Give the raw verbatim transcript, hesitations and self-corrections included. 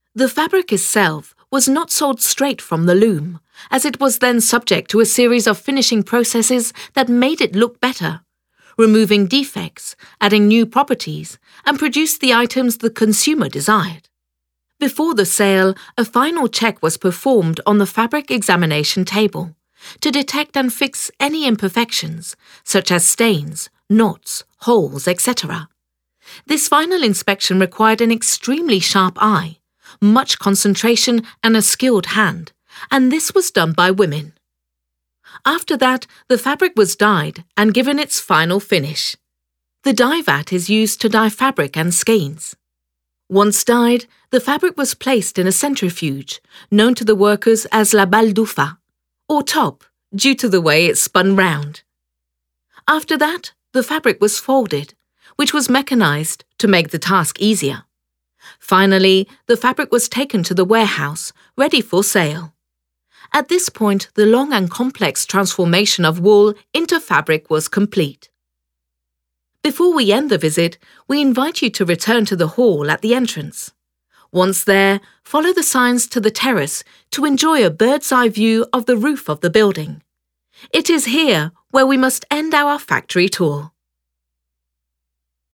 The fabric itself was not sold straight from the loom, as it was then subject to a series of finishing processes that made it look better, removing defects, adding new properties, and produced the items the consumer desired. Before the sale, a final check was performed on the fabric examination table to detect and fix any imperfections, such as stains, knots, holes, et cetera. This final inspection required an extremely sharp eye, much concentration and a skilled hand, and this was done by women. After that, the fabric was dyed and given its final finish. The dye vat is used to dye fabric and skeins. Once dyed, the fabric was placed in a centrifuge, known to the workers as la baldufa, or top, due to the way it spun round. After that, the fabric was folded, which was mechanized to make the task easier. Finally, the fabric was taken to the warehouse, ready for sale. At this point, the long and complex transformation of wool into fabric was complete. Before we end the visit, we invite you to return to the hall at the entrance. Once there, follow the signs to the terrace to enjoy a bird's-eye view of the roof of the building. It is here where we must end our factory tour.